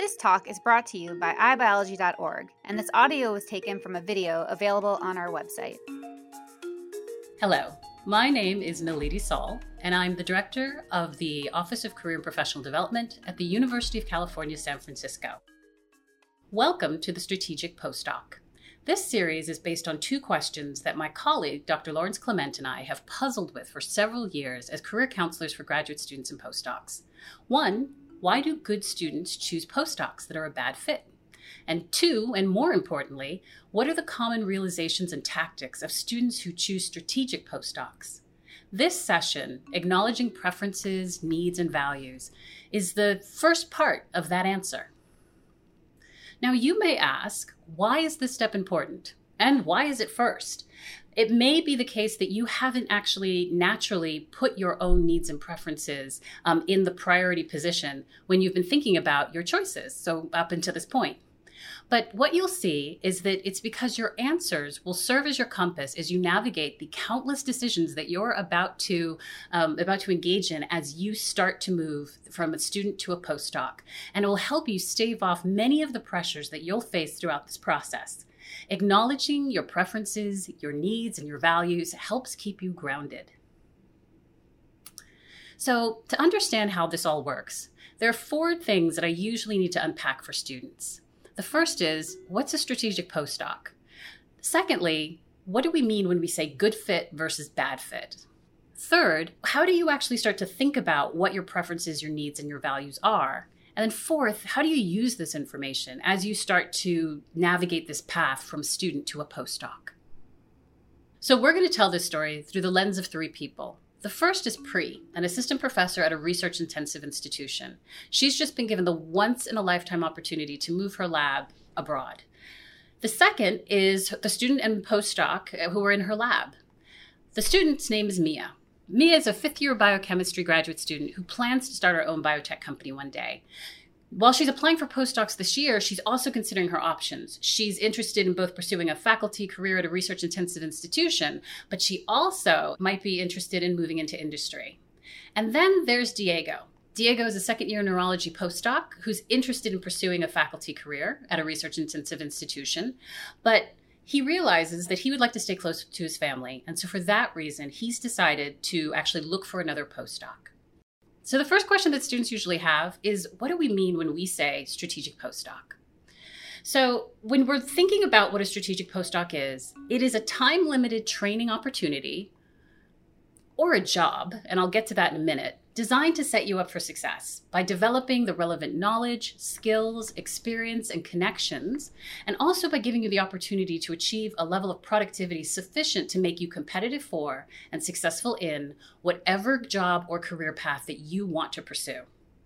This talk is brought to you by iBiology.org, and this audio was taken from a video available on our website. Hello, my name is Nalini Saul, and I'm the director of the Office of Career and Professional Development at the University of California, San Francisco. Welcome to the Strategic Postdoc. This series is based on two questions that my colleague, Dr. Lawrence Clement, and I have puzzled with for several years as career counselors for graduate students and postdocs. One, why do good students choose postdocs that are a bad fit? And two, and more importantly, what are the common realizations and tactics of students who choose strategic postdocs? This session, Acknowledging Preferences, Needs, and Values, is the first part of that answer. Now, you may ask, why is this step important? And why is it first? It may be the case that you haven't actually naturally put your own needs and preferences in the priority position when you've been thinking about your choices, so up until this point. But what you'll see is that it's because your answers will serve as your compass as you navigate the countless decisions that you're about to engage in as you start to move from a student to a postdoc. And it will help you stave off many of the pressures that you'll face throughout this process. Acknowledging your preferences, your needs, and your values helps keep you grounded. So, to understand how this all works, there are four things that I usually need to unpack for students. The first is, what's a strategic postdoc? Secondly, what do we mean when we say good fit versus bad fit? Third, how do you actually start to think about what your preferences, your needs, and your values are? And then fourth, how do you use this information as you start to navigate this path from student to a postdoc? So we're going to tell this story through the lens of three people. The first is Pri, an assistant professor at a research-intensive institution. She's just been given the once-in-a-lifetime opportunity to move her lab abroad. The second is the student and postdoc who are in her lab. The student's name is Mia. Mia is a fifth-year biochemistry graduate student who plans to start her own biotech company one day. While she's applying for postdocs this year, she's also considering her options. She's interested in both pursuing a faculty career at a research-intensive institution, but she also might be interested in moving into industry. And then there's Diego. Diego is a second-year neurology postdoc who's interested in pursuing a faculty career at a research-intensive institution, but he realizes that he would like to stay close to his family, and so for that reason, he's decided to actually look for another postdoc. So the first question that students usually have is, what do we mean when we say strategic postdoc? So when we're thinking about what a strategic postdoc is, it is a time-limited training opportunity or a job, and I'll get to that in a minute, designed to set you up for success by developing the relevant knowledge, skills, experience, and connections, and also by giving you the opportunity to achieve a level of productivity sufficient to make you competitive for and successful in whatever job or career path that you want to pursue.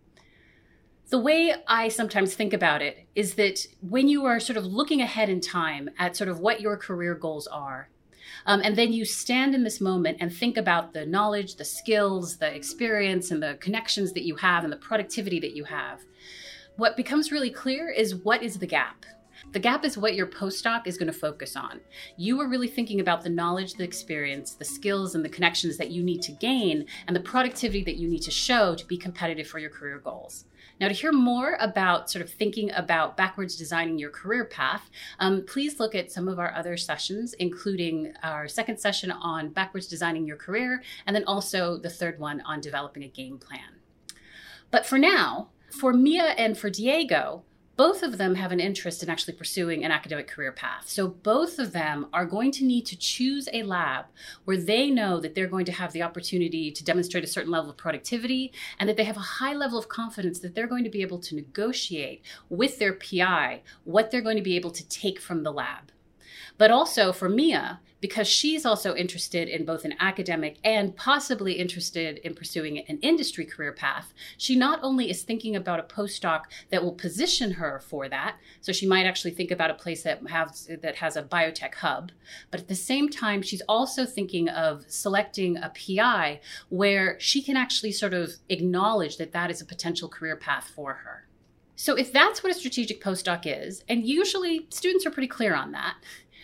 The way I sometimes think about it is that when you are sort of looking ahead in time at sort of what your career goals are, and then you stand in this moment and think about the knowledge, the skills, the experience, and the connections that you have and the productivity that you have. What becomes really clear is what is the gap. The gap is what your postdoc is going to focus on. You are really thinking about the knowledge, the experience, the skills, and the connections that you need to gain and the productivity that you need to show to be competitive for your career goals. Now, to hear more about sort of thinking about backwards designing your career path, please look at some of our other sessions, including our second session on backwards designing your career, and then also the third one on developing a game plan. But for now, for Mia and for Diego, both of them have an interest in actually pursuing an academic career path. So both of them are going to need to choose a lab where they know that they're going to have the opportunity to demonstrate a certain level of productivity and that they have a high level of confidence that they're going to be able to negotiate with their PI what they're going to be able to take from the lab. But also for Mia, because she's also interested in both an academic and possibly interested in pursuing an industry career path, she not only is thinking about a postdoc that will position her for that, so she might actually think about a place that has a biotech hub, but at the same time, she's also thinking of selecting a PI where she can actually sort of acknowledge that that is a potential career path for her. So if that's what a strategic postdoc is, and usually students are pretty clear on that,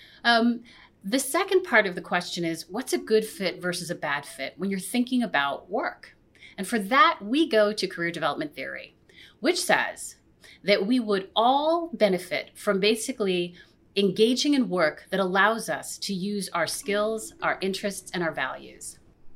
the second part of the question is, what's a good fit versus a bad fit when you're thinking about work? And for that, we go to career development theory, which says that we would all benefit from basically engaging in work that allows us to use our skills, our interests, and our values.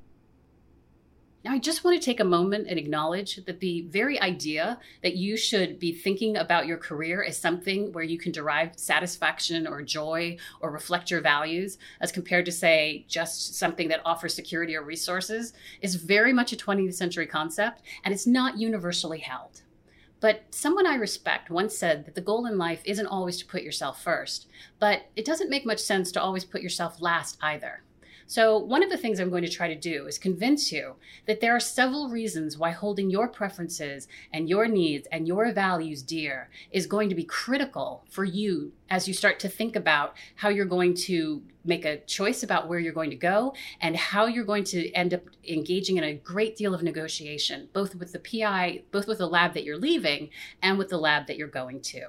Now, I just want to take a moment and acknowledge that the very idea that you should be thinking about your career as something where you can derive satisfaction or joy or reflect your values, as compared to, say, just something that offers security or resources, is very much a 20th century concept, and it's not universally held. But someone I respect once said that the goal in life isn't always to put yourself first, but it doesn't make much sense to always put yourself last either. So one of the things I'm going to try to do is convince you that there are several reasons why holding your preferences and your needs and your values dear is going to be critical for you as you start to think about how you're going to make a choice about where you're going to go and how you're going to end up engaging in a great deal of negotiation, both with the PI, both with the lab that you're leaving and with the lab that you're going to.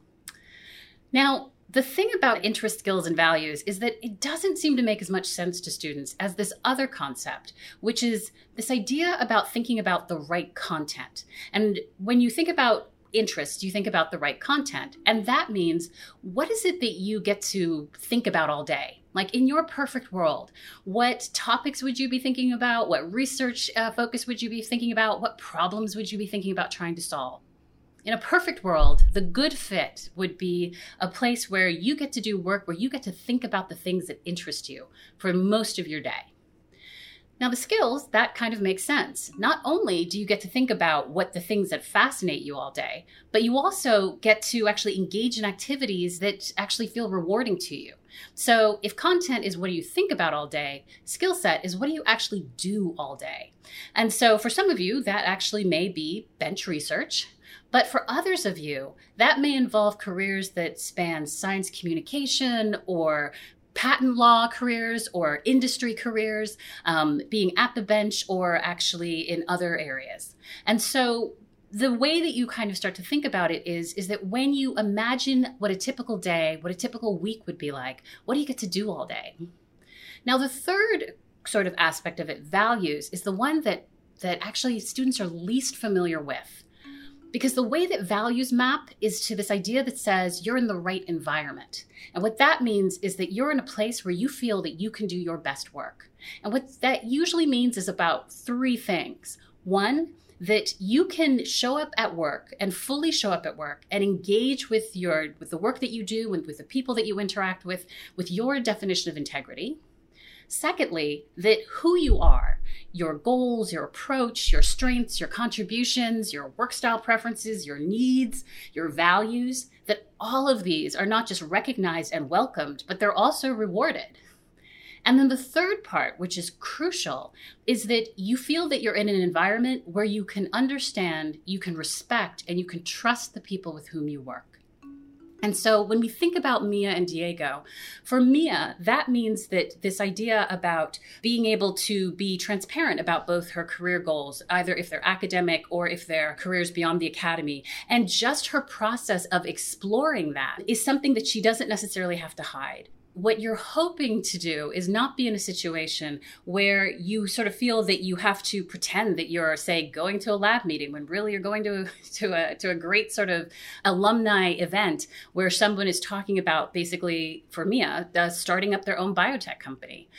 Now, the thing about interest, skills, and values is that it doesn't seem to make as much sense to students as this other concept, which is this idea about thinking about the right content. And when you think about interest, you think about the right content. And that means, what is it that you get to think about all day? Like, in your perfect world, what topics would you be thinking about? What research focus would you be thinking about? What problems would you be thinking about trying to solve? In a perfect world, the good fit would be a place where you get to do work, where you get to think about the things that interest you for most of your day. Now, the skills, that kind of makes sense. Not only do you get to think about what the things that fascinate you all day, but you also get to actually engage in activities that actually feel rewarding to you. So if content is what you think about all day, skill set is what do you actually do all day. And so for some of you, that actually may be bench research. But for others of you, that may involve careers that span science communication or patent law careers or industry careers, being at the bench or actually in other areas. And so the way that you kind of start to think about it is that when you imagine what a typical day, what a typical week would be like, what do you get to do all day? Now, the third sort of aspect of it, values, is the one that actually students are least familiar with. Because the way that values map is to this idea that says you're in the right environment. And what that means is that you're in a place where you feel that you can do your best work. And what that usually means is about three things. One, that you can show up at work and fully show up at work and engage with the work that you do and with the people that you interact with your definition of integrity. Secondly, that who you are, your goals, your approach, your strengths, your contributions, your work style preferences, your needs, your values, that all of these are not just recognized and welcomed, but they're also rewarded. And then the third part, which is crucial, is that you feel that you're in an environment where you can understand, you can respect, and you can trust the people with whom you work. And so when we think about Mia and Diego, for Mia, that means that this idea about being able to be transparent about both her career goals, either if they're academic or if they're careers beyond the academy, and just her process of exploring that is something that she doesn't necessarily have to hide. What you're hoping to do is not be in a situation where you sort of feel that you have to pretend that you're, say, going to a lab meeting when really you're going to a great sort of alumni event where someone is talking about, basically, for Mia, starting up their own biotech company.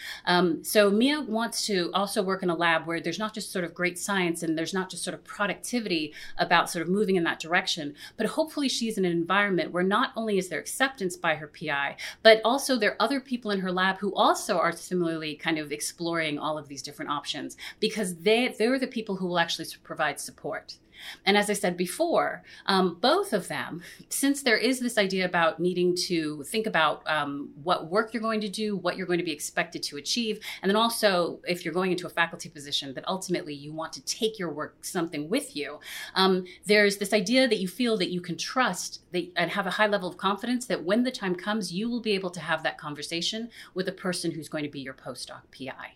So Mia wants to also work in a lab where there's not just sort of great science and there's not just sort of productivity about sort of moving in that direction, but hopefully she's in an environment where not only is there acceptance by her PI, but also there are other people in her lab who also are similarly kind of exploring all of these different options, because they're the people who will actually provide support. And as I said before, both of them, since there is this idea about needing to think about what work you're going to do, what you're going to be expected to achieve, and then also if you're going into a faculty position that ultimately you want to take your work something with you, there's this idea that you feel that you can trust and have a high level of confidence that when the time comes, you will be able to have that conversation with the person who's going to be your postdoc PI.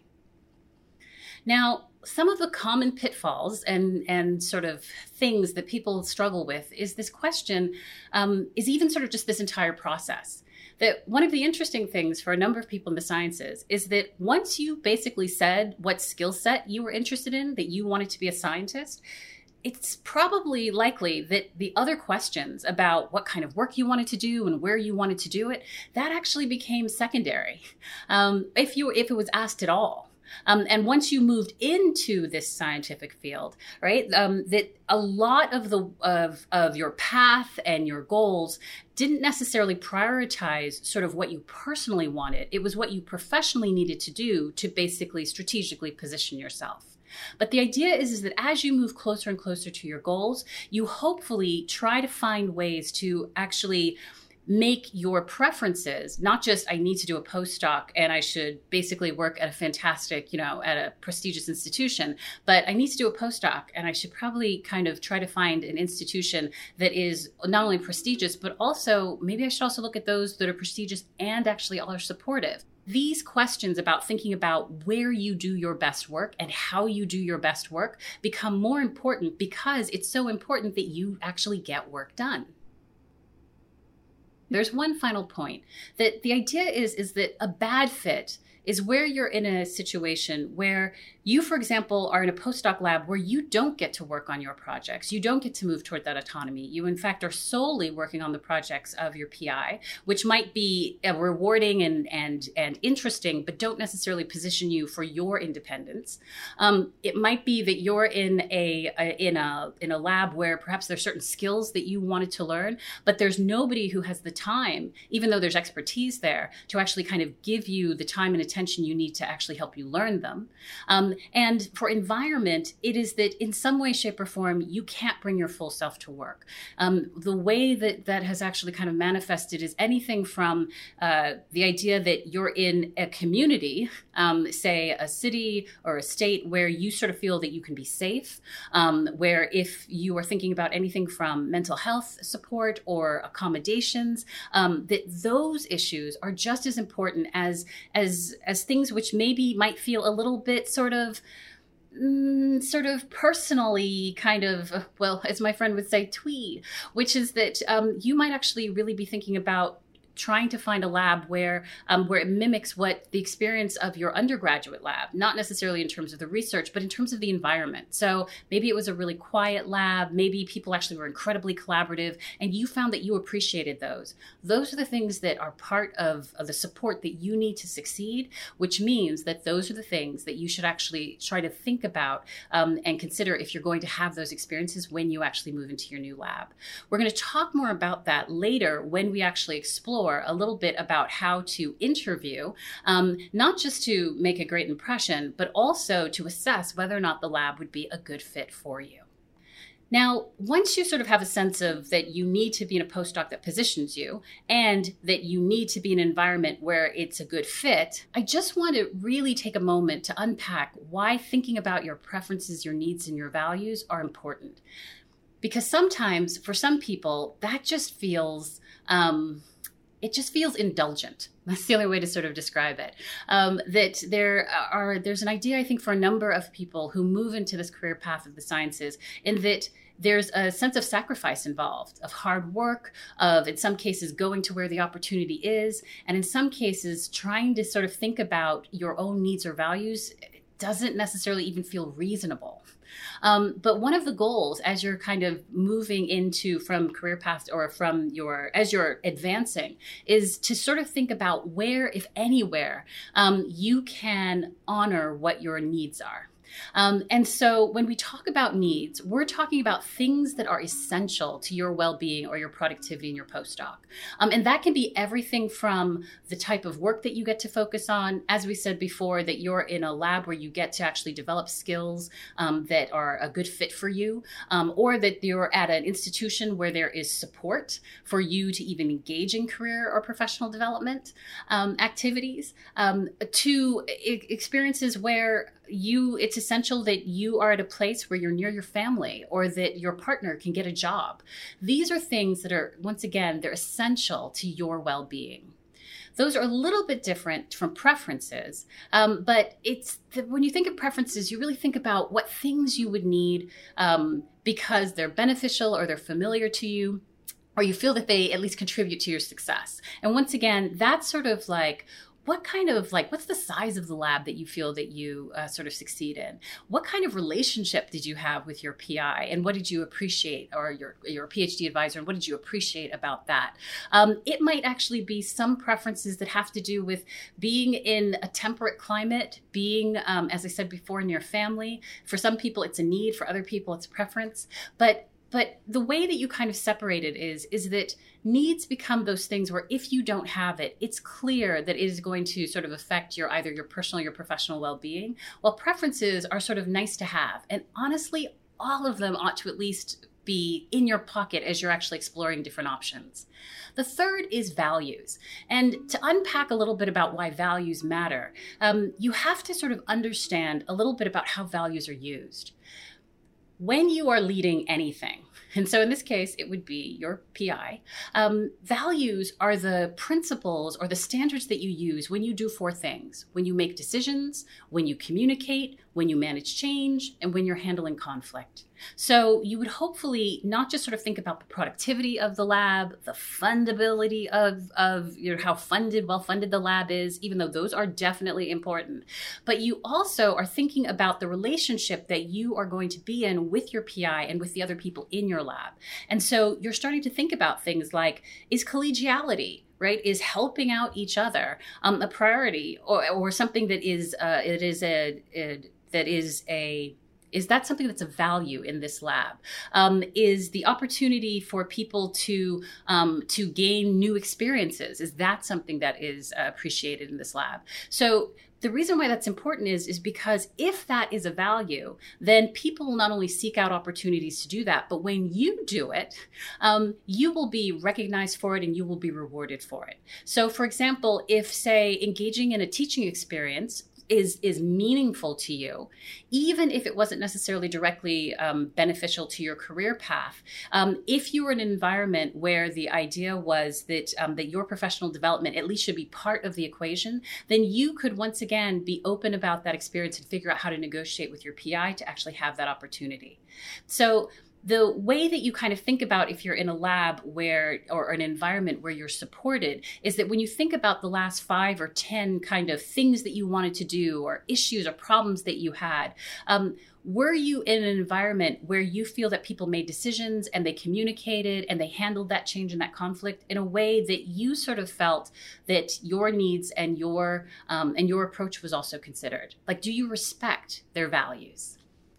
Now, some of the common pitfalls and sort of things that people struggle with is this question, is even sort of just this entire process. That one of the interesting things for a number of people in the sciences is that once you basically said what skill set you were interested in, that you wanted to be a scientist, it's probably likely that the other questions about what kind of work you wanted to do and where you wanted to do it, that actually became secondary, if it was asked at all. And once you moved into this scientific field, right, that a lot of your path and your goals didn't necessarily prioritize sort of what you personally wanted. It was what you professionally needed to do to basically strategically position yourself. But the idea is that as you move closer and closer to your goals, you hopefully try to find ways to actually make your preferences, not just I need to do a postdoc and I should basically work at a fantastic, at a prestigious institution, but I need to do a postdoc and I should probably kind of try to find an institution that is not only prestigious, but also maybe I should also look at those that are prestigious and actually are supportive. These questions about thinking about where you do your best work and how you do your best work become more important because it's so important that you actually get work done. There's one final point, that the idea is that a bad fit is where you're in a situation where you, for example, are in a postdoc lab where you don't get to work on your projects. You don't get to move toward that autonomy. You, in fact, are solely working on the projects of your PI, which might be rewarding and interesting, but don't necessarily position you for your independence. It might be that you're in a lab where perhaps there's certain skills that you wanted to learn, but there's nobody who has the time, even though there's expertise there, to actually kind of give you the time and attention you need to actually help you learn them. And for environment, it is that in some way, shape, or form, you can't bring your full self to work. The way that has actually kind of manifested is anything from the idea that you're in a community, say a city or a state where you sort of feel that you can be safe, where if you are thinking about anything from mental health support or accommodations, that those issues are just as important as things which maybe might feel a little bit sort of personally kind of, well, as my friend would say, twee, which is that you might actually really be thinking about trying to find a lab where it mimics what the experience of your undergraduate lab, not necessarily in terms of the research, but in terms of the environment. So maybe it was a really quiet lab, maybe people actually were incredibly collaborative, and you found that you appreciated those. Those are the things that are part of the support that you need to succeed, which means that those are the things that you should actually try to think about and consider if you're going to have those experiences when you actually move into your new lab. We're going to talk more about that later when we actually explore a little bit about how to interview, not just to make a great impression, but also to assess whether or not the lab would be a good fit for you. Now, once you sort of have a sense of that you need to be in a postdoc that positions you and that you need to be in an environment where it's a good fit, I just want to really take a moment to unpack why thinking about your preferences, your needs, and your values are important. Because sometimes, for some people, that just feels indulgent. That's the only way to sort of describe it. That there's an idea, I think, for a number of people who move into this career path of the sciences, in that there's a sense of sacrifice involved, of hard work, of, in some cases, going to where the opportunity is, and in some cases, trying to sort of think about your own needs or values doesn't necessarily even feel reasonable. But one of the goals as you're kind of moving into from career path or as you're advancing is to sort of think about where, if anywhere, you can honor what your needs are. And so when we talk about needs, we're talking about things that are essential to your well-being or your productivity in your postdoc. And that can be everything from the type of work that you get to focus on, as we said before, that you're in a lab where you get to actually develop skills that are a good fit for you, or that you're at an institution where there is support for you to even engage in career or professional development activities, to experiences where it's essential that you are at a place where you're near your family or that your partner can get a job. These are things that are, once again, they're essential to your well-being. Those are a little bit different from preferences, but when you think of preferences, you really think about what things you would need because they're beneficial or they're familiar to you, or you feel that they at least contribute to your success. And once again, that's sort of like what's the size of the lab that you feel that you sort of succeed in? What kind of relationship did you have with your PI, and what did you appreciate, or your PhD advisor, and what did you appreciate about that? It might actually be some preferences that have to do with being in a temperate climate, being, as I said before, in your family. For some people, it's a need. For other people, it's a preference. But the way that you kind of separate it is that needs become those things where if you don't have it, it's clear that it is going to sort of affect either your personal or your professional well-being, while preferences are sort of nice to have. And honestly, all of them ought to at least be in your pocket as you're actually exploring different options. The third is values. And to unpack a little bit about why values matter, you have to sort of understand a little bit about how values are used. When you are leading anything, and so in this case, it would be your PI, values are the principles or the standards that you use when you do four things: when you make decisions, when you communicate, when you manage change, and when you're handling conflict. So you would hopefully not just sort of think about the productivity of the lab, the fundability of how well-funded the lab is, even though those are definitely important, but you also are thinking about the relationship that you are going to be in with your PI and with the other people in your lab. And so you're starting to think about things like, is collegiality, right? Is helping out each other a priority, or something that is that something that's a value in this lab? Is the opportunity for people to gain new experiences, is that something that is appreciated in this lab? So the reason why that's important is because if that is a value, then people will not only seek out opportunities to do that, but when you do it, you will be recognized for it and you will be rewarded for it. So for example, if, say, engaging in a teaching experience is meaningful to you, even if it wasn't necessarily directly beneficial to your career path. If you were in an environment where the idea was that your professional development at least should be part of the equation, then you could once again be open about that experience and figure out how to negotiate with your PI to actually have that opportunity. So the way that you kind of think about if you're in a lab or an environment where you're supported is that when you think about the last 5 or 10 kind of things that you wanted to do or issues or problems that you had, were you in an environment where you feel that people made decisions and they communicated and they handled that change and that conflict in a way that you sort of felt that your needs and your approach was also considered? Like, do you respect their values?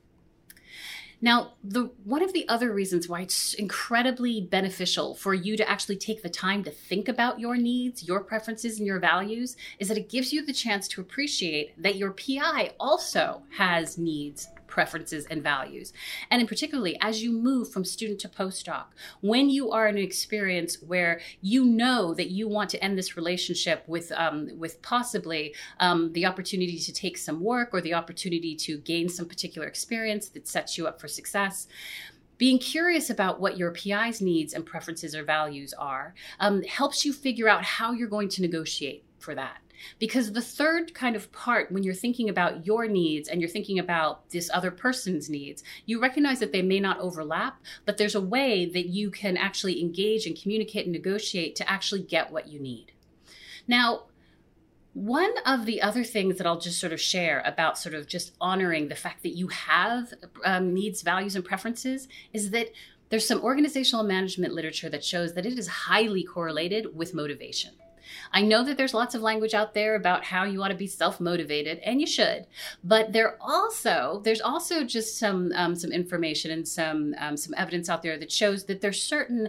Now, one of the other reasons why it's incredibly beneficial for you to actually take the time to think about your needs, your preferences, and your values is that it gives you the chance to appreciate that your PI also has needs, preferences, and values. And in particularly, as you move from student to postdoc, when you are in an experience where you know that you want to end this relationship with possibly the opportunity to take some work or the opportunity to gain some particular experience that sets you up for success, being curious about what your PI's needs and preferences or values are helps you figure out how you're going to negotiate for that. Because the third kind of part, when you're thinking about your needs and you're thinking about this other person's needs, you recognize that they may not overlap, but there's a way that you can actually engage and communicate and negotiate to actually get what you need. Now, one of the other things that I'll just sort of share about sort of just honoring the fact that you have needs, values, and preferences is that there's some organizational management literature that shows that it is highly correlated with motivation. I know that there's lots of language out there about how you ought to be self-motivated, and you should. But there's also just some information and some evidence out there that shows that there's certain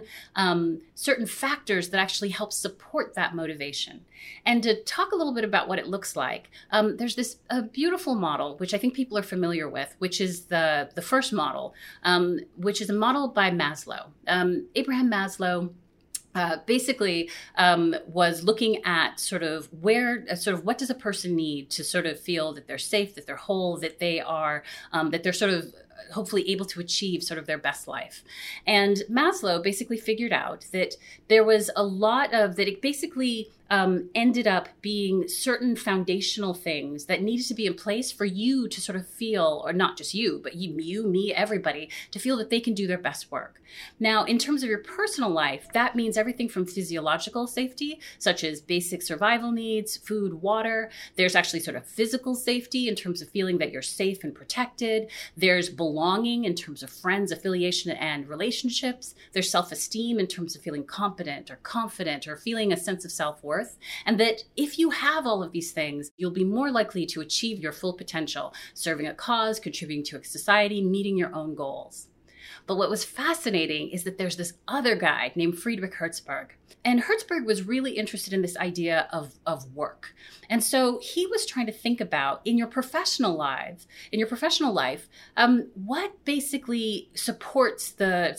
factors that actually help support that motivation. And to talk a little bit about what it looks like, there's this beautiful model, which I think people are familiar with, which is the first model, which is a model by Maslow. Abraham Maslow basically was looking at sort of what does a person need to sort of feel that they're safe, that they're whole, that they are, that they're sort of hopefully able to achieve sort of their best life. And Maslow basically figured out that there was a lot of, that it basically ended up being certain foundational things that needed to be in place for you to sort of feel, or not just you, but you, me, everybody, to feel that they can do their best work. Now, in terms of your personal life, that means everything from physiological safety, such as basic survival needs, food, water. There's actually sort of physical safety in terms of feeling that you're safe and protected. There's belonging in terms of friends, affiliation, and relationships. There's self-esteem in terms of feeling competent or confident or feeling a sense of self-worth. And that if you have all of these things, you'll be more likely to achieve your full potential, serving a cause, contributing to a society, meeting your own goals. But what was fascinating is that there's this other guy named Friedrich Herzberg. And Herzberg was really interested in this idea of work. And so he was trying to think about in your professional life, what basically supports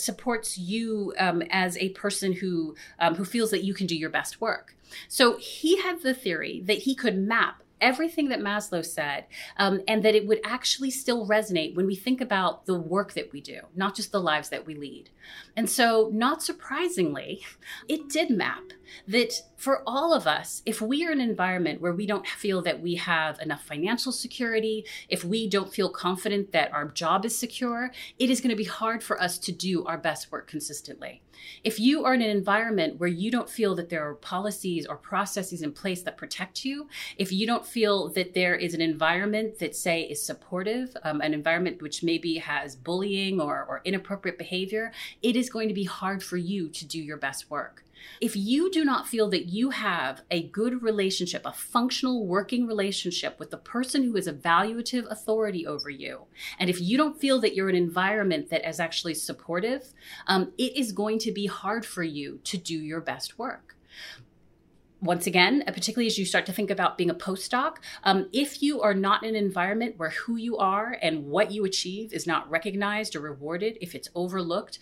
you as a person who feels that you can do your best work. So he had the theory that he could map everything that Maslow said, and that it would actually still resonate when we think about the work that we do, not just the lives that we lead. And so, not surprisingly, it did map that for all of us, if we are in an environment where we don't feel that we have enough financial security, if we don't feel confident that our job is secure, it is going to be hard for us to do our best work consistently. If you are in an environment where you don't feel that there are policies or processes in place that protect you, if you don't feel that there is an environment that, say, is supportive, an environment which maybe has bullying or inappropriate behavior, it is going to be hard for you to do your best work. If you do not feel that you have a good relationship, a functional working relationship with the person who is a evaluative authority over you, and if you don't feel that you're in an environment that is actually supportive, it is going to be hard for you to do your best work. Once again, particularly as you start to think about being a postdoc, if you are not in an environment where who you are and what you achieve is not recognized or rewarded, if it's overlooked,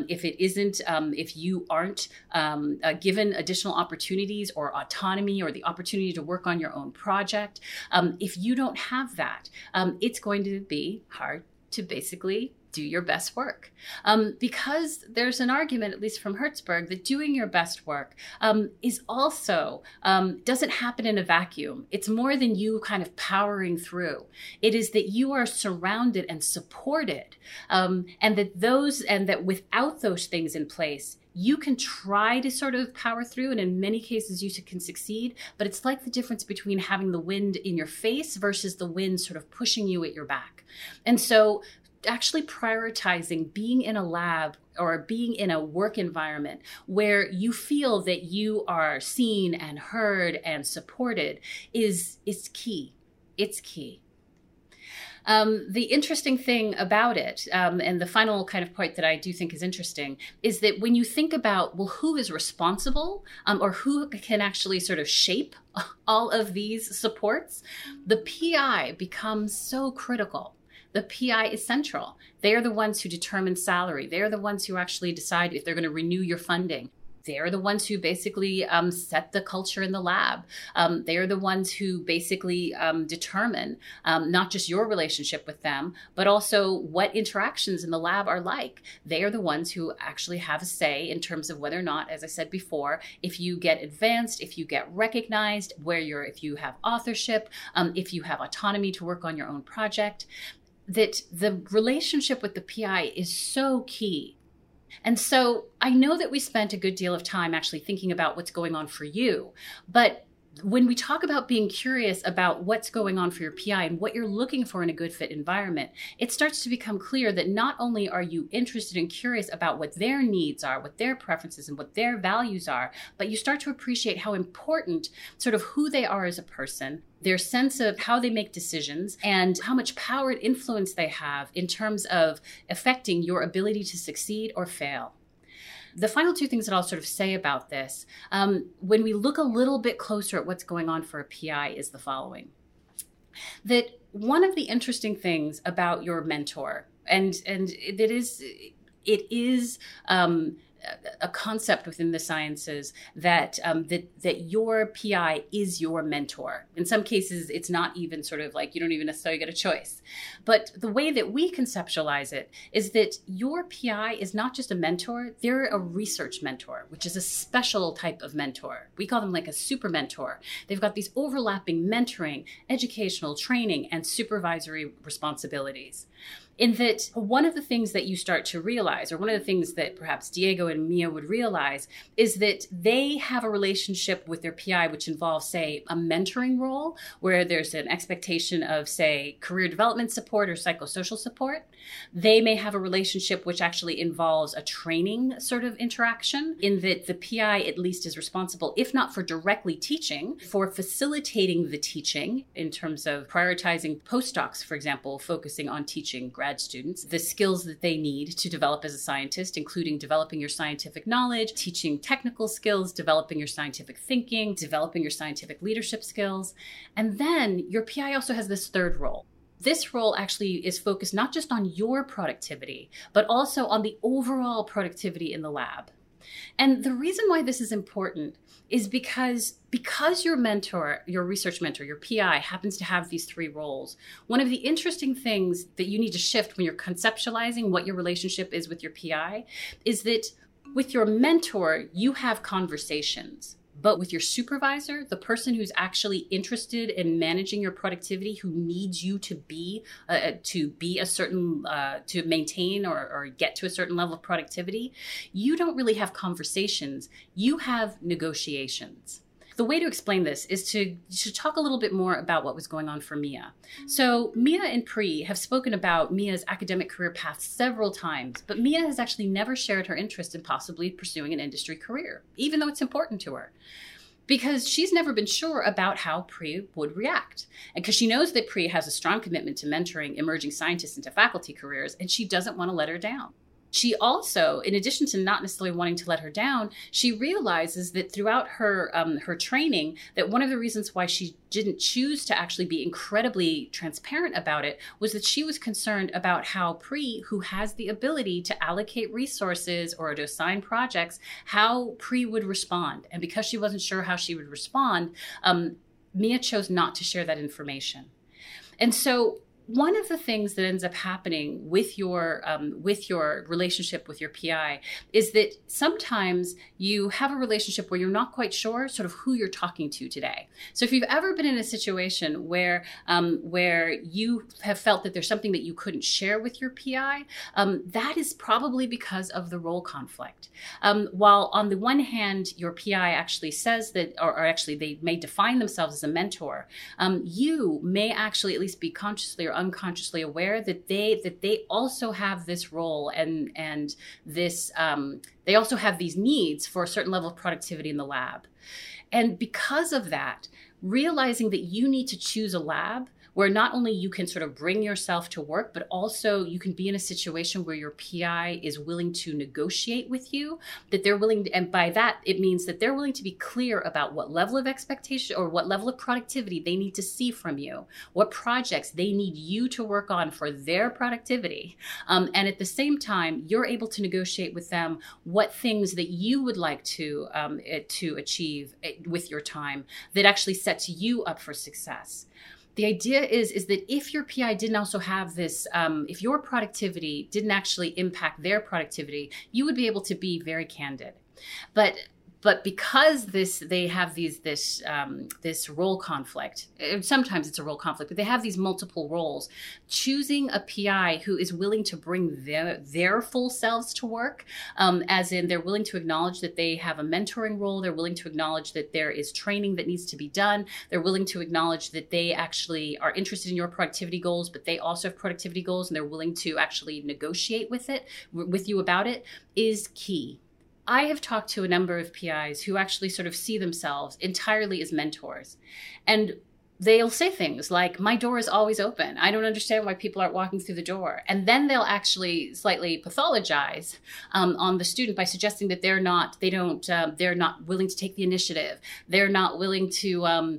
if you aren't given additional opportunities or autonomy or the opportunity to work on your own project, if you don't have that, it's going to be hard to basically do your best work. Because there's an argument, at least from Herzberg, that doing your best work is also, doesn't happen in a vacuum. It's more than you kind of powering through. It is that you are surrounded and supported, and that without those things in place, you can try to sort of power through, and in many cases you can succeed, but it's like the difference between having the wind in your face versus the wind sort of pushing you at your back. And so actually prioritizing being in a lab or being in a work environment where you feel that you are seen and heard and supported is key. It's key. The interesting thing about it, and the final kind of point that I do think is interesting, is that when you think about, well, who is responsible or who can actually sort of shape all of these supports, the PI becomes so critical. The PI is central. They are the ones who determine salary. They are the ones who actually decide if they're going to renew your funding. They are the ones who basically set the culture in the lab. They are the ones who basically determine not just your relationship with them, but also what interactions in the lab are like. They are the ones who actually have a say in terms of whether or not, as I said before, if you get advanced, if you get recognized, if you have authorship, if you have autonomy to work on your own project. That the relationship with the PI is so key. And so I know that we spent a good deal of time actually thinking about what's going on for you, but when we talk about being curious about what's going on for your PI and what you're looking for in a good fit environment, it starts to become clear that not only are you interested and curious about what their needs are, what their preferences and what their values are, but you start to appreciate how important sort of who they are as a person, their sense of how they make decisions, and how much power and influence they have in terms of affecting your ability to succeed or fail. The final two things that I'll sort of say about this, when we look a little bit closer at what's going on for a PI, is the following. That one of the interesting things about your mentor, and it is a concept within the sciences that that your PI is your mentor. In some cases, it's not even sort of like you don't even necessarily get a choice. But the way that we conceptualize it is that your PI is not just a mentor, they're a research mentor, which is a special type of mentor. We call them like a super mentor. They've got these overlapping mentoring, educational, training, and supervisory responsibilities. In that one of the things that you start to realize, or one of the things that perhaps Diego and Mia would realize, is that they have a relationship with their PI which involves, say, a mentoring role, where there's an expectation of, say, career development support or psychosocial support. They may have a relationship which actually involves a training sort of interaction, in that the PI at least is responsible, if not for directly teaching, for facilitating the teaching in terms of prioritizing postdocs, for example, focusing on teaching grad students the skills that they need to develop as a scientist, including developing your scientific knowledge, teaching technical skills, developing your scientific thinking, developing your scientific leadership skills. And then your PI also has this third role. This role actually is focused not just on your productivity, but also on the overall productivity in the lab. And the reason why this is important is because your mentor, your research mentor, your PI happens to have these three roles. One of the interesting things that you need to shift when you're conceptualizing what your relationship is with your PI is that with your mentor, you have conversations. But with your supervisor, the person who's actually interested in managing your productivity, who needs you to be a certain, to maintain or get to a certain level of productivity, you don't really have conversations. You have negotiations. The way to explain this is to talk a little bit more about what was going on for Mia. So Mia and Pri have spoken about Mia's academic career path several times, but Mia has actually never shared her interest in possibly pursuing an industry career, even though it's important to her, because she's never been sure about how Pri would react. And because she knows that Pri has a strong commitment to mentoring emerging scientists into faculty careers, and she doesn't want to let her down. She also, in addition to not necessarily wanting to let her down, she realizes that throughout her training, that one of the reasons why she didn't choose to actually be incredibly transparent about it was that she was concerned about how Pri, who has the ability to allocate resources or to assign projects, how Pri would respond. And because she wasn't sure how she would respond, Mia chose not to share that information. And so one of the things that ends up happening with your relationship with your PI is that sometimes you have a relationship where you're not quite sure sort of who you're talking to today. So if you've ever been in a situation where you have felt that there's something that you couldn't share with your PI, that is probably because of the role conflict. While on the one hand, your PI actually says that, or actually they may define themselves as a mentor, you may actually at least be consciously or unconsciously aware that they also have this role and this they also have these needs for a certain level of productivity in the lab. And because of that, realizing that you need to choose a lab where not only you can sort of bring yourself to work, but also you can be in a situation where your PI is willing to negotiate with you, that they're willing to, and by that, it means that they're willing to be clear about what level of expectation or what level of productivity they need to see from you, what projects they need you to work on for their productivity. And at the same time, you're able to negotiate with them what things that you would like to achieve with your time that actually sets you up for success. The idea is that if your PI didn't also have this, if your productivity didn't actually impact their productivity, you would be able to be very candid. But because they have this role conflict, sometimes it's a role conflict, but they have these multiple roles. Choosing a PI who is willing to bring their full selves to work, as in they're willing to acknowledge that they have a mentoring role, they're willing to acknowledge that there is training that needs to be done, they're willing to acknowledge that they actually are interested in your productivity goals, but they also have productivity goals and they're willing to actually negotiate with you about it, is key. I have talked to a number of PIs who actually sort of see themselves entirely as mentors. And they'll say things like, my door is always open. I don't understand why people aren't walking through the door. And then they'll actually slightly pathologize on the student by suggesting that they're not willing to take the initiative. They're not willing to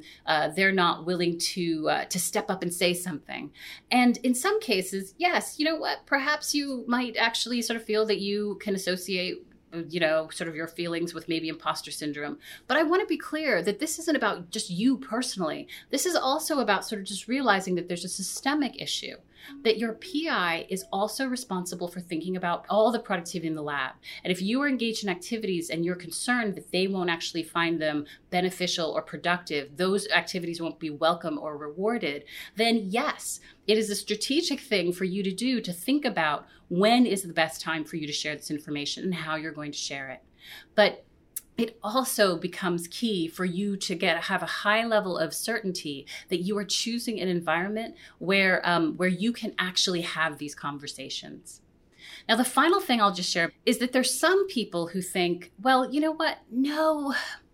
step up and say something. And in some cases, yes, you know what? Perhaps you might actually sort of feel that you can associate sort of your feelings with maybe imposter syndrome. But I want to be clear that this isn't about just you personally. This is also about sort of just realizing that there's a systemic issue, that your PI is also responsible for thinking about all the productivity in the lab. And if you are engaged in activities and you're concerned that they won't actually find them beneficial or productive, those activities won't be welcome or rewarded, then yes, it is a strategic thing for you to do, to think about when is the best time for you to share this information and how you're going to share it. But it also becomes key for you to have a high level of certainty that you are choosing an environment where you can actually have these conversations. Now, the final thing I'll just share is that there's some people who think, well, you know what? No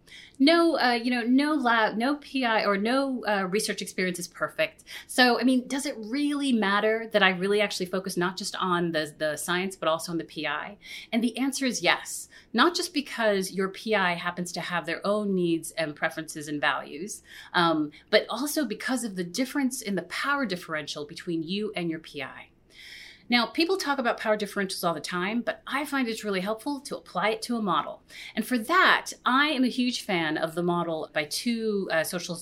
lab, no PI or no research experience is perfect. So, I mean, does it really matter that I really actually focus not just on the science, but also on the PI? And the answer is yes. Not just because your PI happens to have their own needs and preferences and values, but also because of the difference in the power differential between you and your PI. Now, people talk about power differentials all the time, but I find it's really helpful to apply it to a model. And for that, I am a huge fan of the model by two social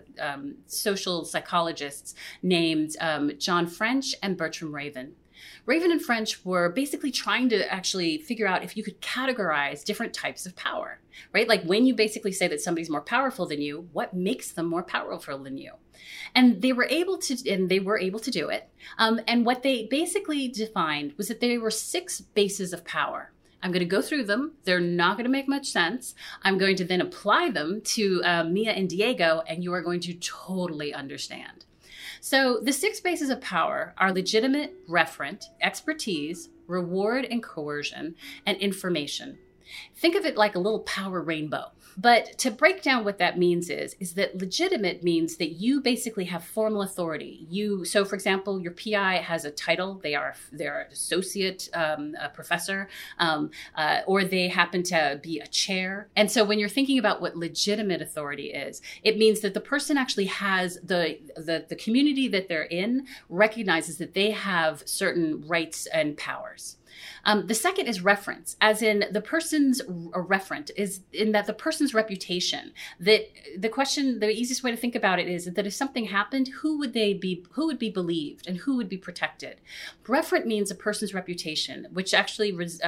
psychologists named John French and Bertram Raven. Raven and French were basically trying to actually figure out if you could categorize different types of power, right? Like when you basically say that somebody's more powerful than you, what makes them more powerful than you? And they were able to do it. And what they basically defined was that there were 6 bases of power. I'm going to go through them. They're not going to make much sense. I'm going to then apply them to Mia and Diego, and you are going to totally understand. So the 6 bases of power are legitimate, referent, expertise, reward and coercion, and information. Think of it like a little power rainbow. But to break down what that means is that legitimate means that you basically have formal authority. So for example, your PI has a title. They're an associate professor, or they happen to be a chair. And so when you're thinking about what legitimate authority is, it means that the person actually has the community that they're in recognizes that they have certain rights and powers. The second is reference, as in the person's referent is in that the person's reputation. That the easiest way to think about it is that if something happened, who would be believed and who would be protected? Referent means a person's reputation, which actually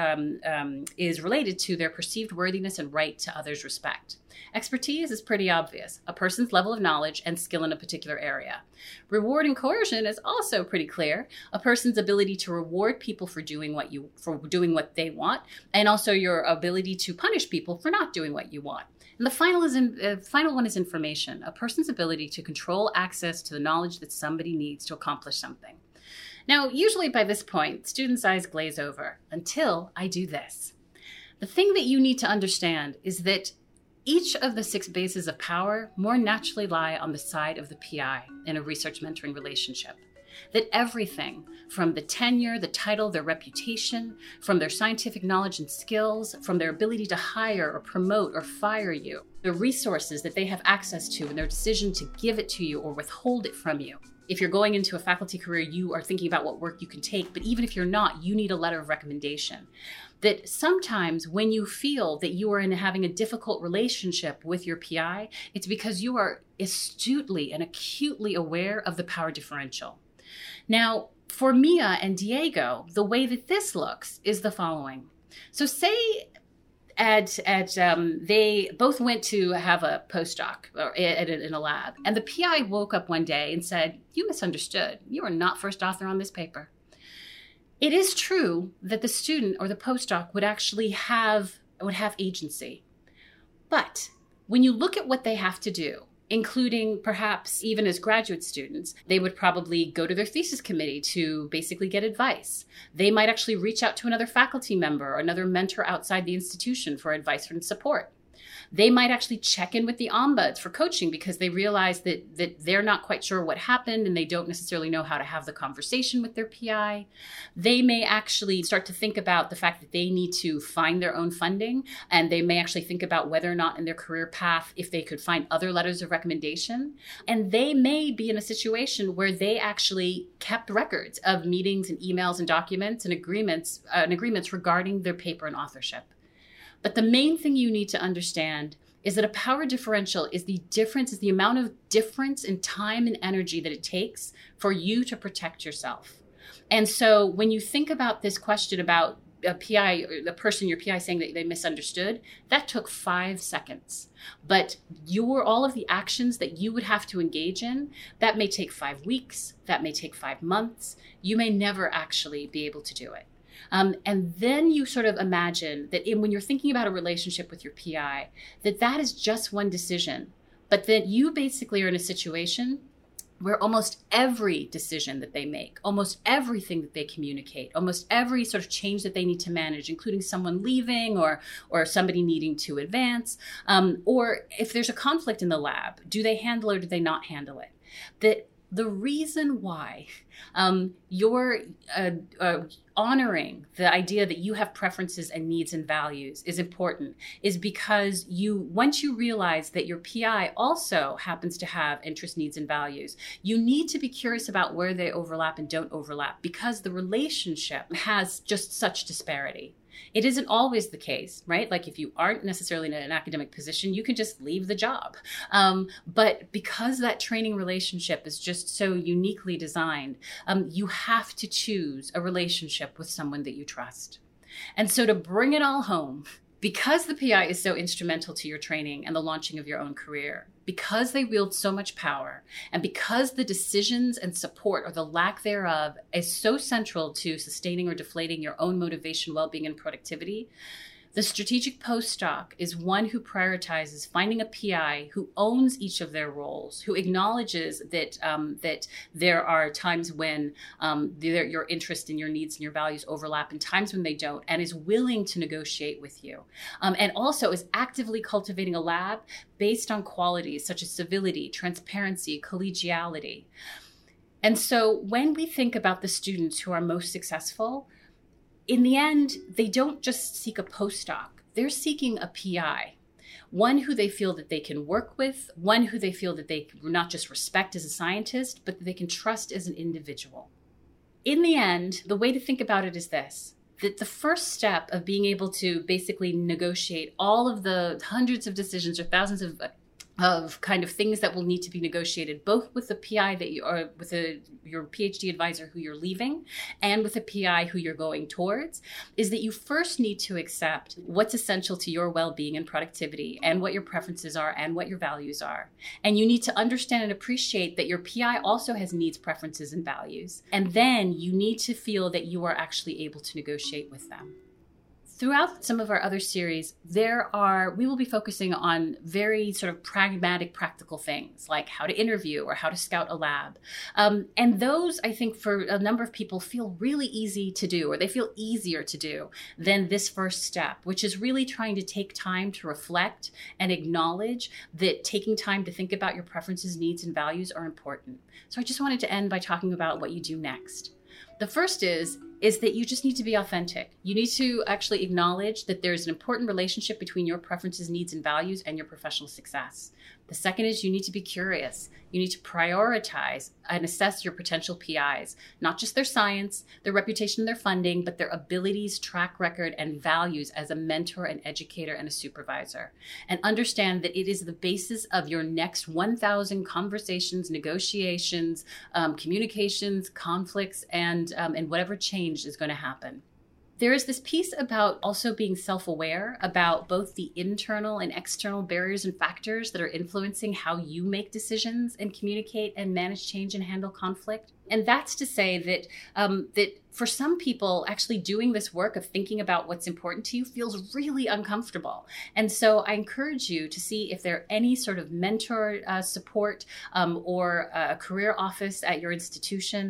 is related to their perceived worthiness and right to others' respect. Expertise is pretty obvious, a person's level of knowledge and skill in a particular area. Reward and coercion is also pretty clear, a person's ability to reward people for doing what they want, and also your ability to punish people for not doing what you want. And the final one is information, a person's ability to control access to the knowledge that somebody needs to accomplish something. Now, usually by this point, students' eyes glaze over until I do this. The thing that you need to understand is that each of the 6 bases of power more naturally lie on the side of the PI in a research mentoring relationship. That everything from the tenure, the title, their reputation, from their scientific knowledge and skills, from their ability to hire or promote or fire you, the resources that they have access to and their decision to give it to you or withhold it from you. If you're going into a faculty career, you are thinking about what work you can take, but even if you're not, you need a letter of recommendation. That sometimes when you feel that you are having a difficult relationship with your PI, it's because you are astutely and acutely aware of the power differential. Now, for Mia and Diego, the way that this looks is the following. So say they both went to have a postdoc in a lab, and the PI woke up one day and said, "You misunderstood. You are not first author on this paper." It is true that the student or the postdoc would actually have agency. But when you look at what they have to do, including perhaps even as graduate students, they would probably go to their thesis committee to basically get advice. They might actually reach out to another faculty member or another mentor outside the institution for advice and support. They might actually check in with the ombuds for coaching because they realize that they're not quite sure what happened and they don't necessarily know how to have the conversation with their PI. They may actually start to think about the fact that they need to find their own funding, and they may actually think about whether or not in their career path, if they could find other letters of recommendation. And they may be in a situation where they actually kept records of meetings and emails and documents and agreements regarding their paper and authorship. But the main thing you need to understand is that a power differential is the amount of difference in time and energy that it takes for you to protect yourself. And so when you think about this question about a PI, or the person, your PI, saying that they misunderstood, that took 5 seconds. But all of the actions that you would have to engage in, that may take 5 weeks, that may take 5 months. You may never actually be able to do it. And then you sort of imagine that when you're thinking about a relationship with your PI, that is just one decision, but that you basically are in a situation where almost every decision that they make, almost everything that they communicate, almost every sort of change that they need to manage, including someone leaving or somebody needing to advance, or if there's a conflict in the lab, do they handle it or do they not handle it? That the reason why you're honoring the idea that you have preferences and needs and values is important is because once you realize that your PI also happens to have interests, needs, and values, you need to be curious about where they overlap and don't overlap, because the relationship has just such disparity. It isn't always the case, right? Like if you aren't necessarily in an academic position, you can just leave the job. But because that training relationship is just so uniquely designed, you have to choose a relationship with someone that you trust. And so to bring it all home, because the PI is so instrumental to your training and the launching of your own career, because they wield so much power, and because the decisions and support or the lack thereof is so central to sustaining or deflating your own motivation, well-being, and productivity, the strategic postdoc is one who prioritizes finding a PI who owns each of their roles, who acknowledges that that there are times when your interest and your needs and your values overlap and times when they don't, and is willing to negotiate with you. And also is actively cultivating a lab based on qualities such as civility, transparency, collegiality. And so when we think about the students who are most successful, in the end, they don't just seek a postdoc. They're seeking a PI, one who they feel that they can work with, one who they feel that they not just respect as a scientist, but that they can trust as an individual. In the end, the way to think about it is this, that the first step of being able to basically negotiate all of the hundreds of decisions or thousands of kind of things that will need to be negotiated, both with the PI that you are with your PhD advisor who you're leaving and with a PI who you're going towards, is that you first need to accept what's essential to your well-being and productivity and what your preferences are and what your values are. And you need to understand and appreciate that your PI also has needs, preferences, and values. And then you need to feel that you are actually able to negotiate with them. Throughout some of our other series, we will be focusing on very sort of pragmatic, practical things like how to interview or how to scout a lab. And those, I think, for a number of people feel really easy to do, or they feel easier to do than this first step, which is really trying to take time to reflect and acknowledge that taking time to think about your preferences, needs, and values are important. So I just wanted to end by talking about what you do next. The first is that you just need to be authentic. You need to actually acknowledge that there's an important relationship between your preferences, needs, and values and your professional success. The second is you need to be curious. You need to prioritize and assess your potential PIs, not just their science, their reputation, their funding, but their abilities, track record, and values as a mentor, an educator, and a supervisor. And understand that it is the basis of your next 1,000 conversations, negotiations, communications, conflicts, and whatever change is going to happen. There is this piece about also being self-aware about both the internal and external barriers and factors that are influencing how you make decisions and communicate and manage change and handle conflict. And that's to say that that for some people, actually doing this work of thinking about what's important to you feels really uncomfortable. And so I encourage you to see if there are any sort of mentor support or a career office at your institution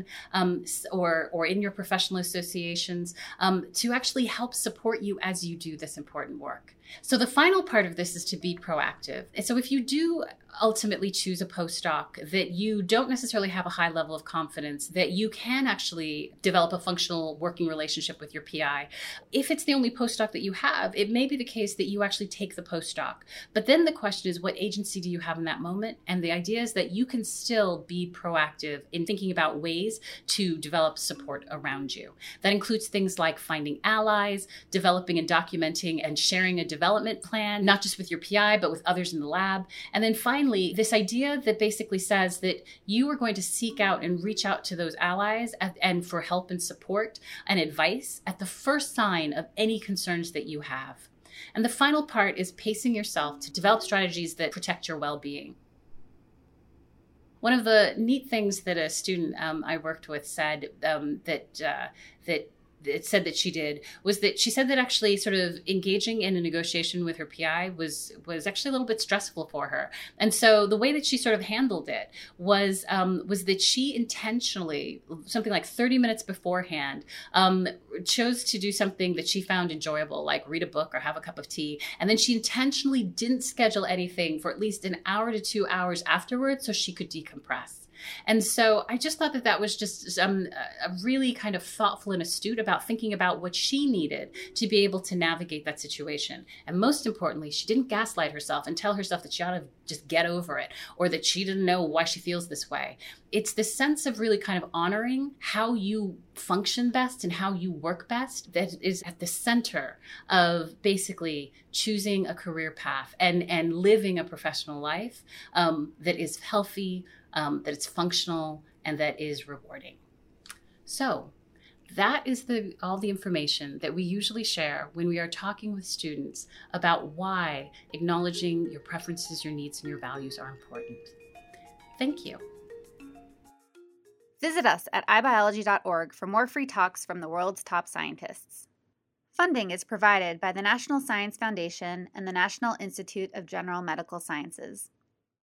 or in your professional associations to actually help support you as you do this important work. So the final part of this is to be proactive. And so if you do ultimately choose a postdoc that you don't necessarily have a high level of confidence that you can actually develop a functional working relationship with your PI. If it's the only postdoc that you have, it may be the case that you actually take the postdoc. But then the question is, what agency do you have in that moment? And the idea is that you can still be proactive in thinking about ways to develop support around you. That includes things like finding allies, developing and documenting and sharing a development plan, not just with your PI, but with others in the lab. And then finally, this idea that basically says that you are going to seek out and reach out to those allies and for help and support and advice at the first sign of any concerns that you have. And the final part is pacing yourself to develop strategies that protect your well-being. One of the neat things that a student I worked with said that she did was that she said that actually sort of engaging in a negotiation with her PI was actually a little bit stressful for her. And so the way that she sort of handled it was that she intentionally, something like 30 minutes beforehand, chose to do something that she found enjoyable, like read a book or have a cup of tea. And then she intentionally didn't schedule anything for at least an hour to 2 hours afterwards so she could decompress. And so I just thought that was just a really kind of thoughtful and astute about thinking about what she needed to be able to navigate that situation. And most importantly, she didn't gaslight herself and tell herself that she ought to just get over it or that she didn't know why she feels this way. It's this sense of really kind of honoring how you function best and how you work best that is at the center of basically choosing a career path and living a professional life that is healthy, that it's functional, and that is rewarding. So that is all the information that we usually share when we are talking with students about why acknowledging your preferences, your needs, and your values are important. Thank you. Visit us at iBiology.org for more free talks from the world's top scientists. Funding is provided by the National Science Foundation and the National Institute of General Medical Sciences.